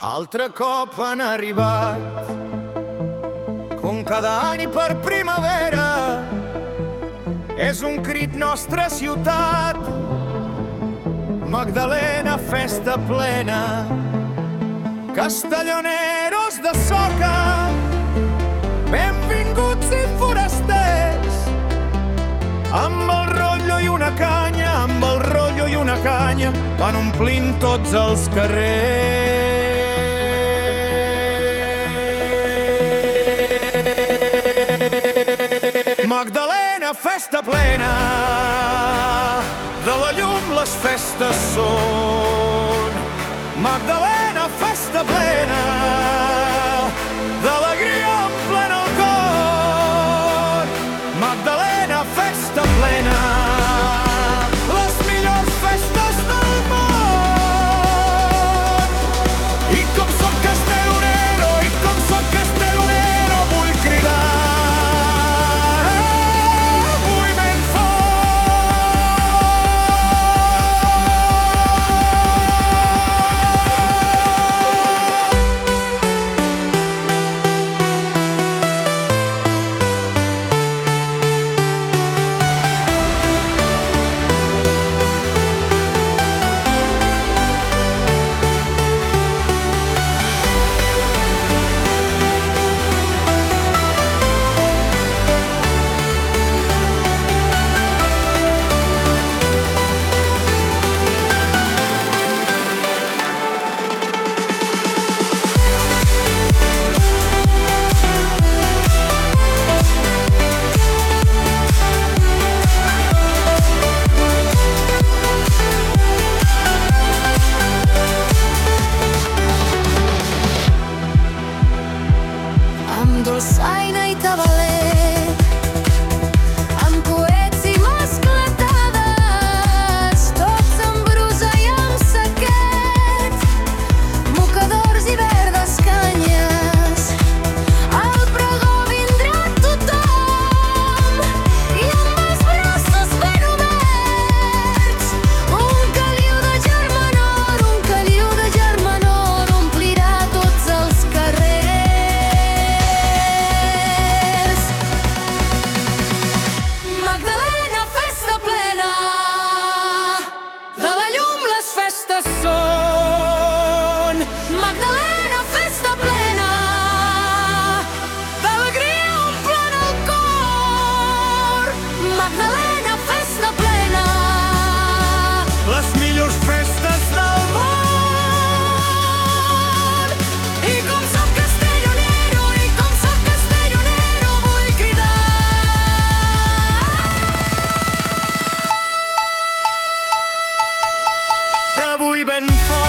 Altre cop han arribat, com cada any per primavera. És un crit nostra ciutat, Magdalena, festa plena. Castelloneros de soca, benvinguts i forasters. Amb el rotllo i una canya, amb el rotllo i una canya, van omplint tots els carrers. Magdalena, festa plena, de la llum les festes són. Magdalena, festa plena, d'alegria omple el cor. Magdalena, festa plena, les millors festes del món. I com soc castellonero, i com soc castellonero, vull cridar. Amb dolçaina i tabalet, amb coets i mascletades, tots amb brusa i amb saquet, mocadors i verdes canyes. Al pregó vindrà tothom i amb els braços ben oberts. Un caliu de germanor, un caliu de germanor omplirà tots els carrers. Magdalena, festa plena, de la llum les festes són. Magdalena, festa plena, d'alegria omplen el cor. Magdalena, festa plena, Les millors festes del món. i com soc castellonero, i com soc castellonero, vull cridar. Avui ben fort.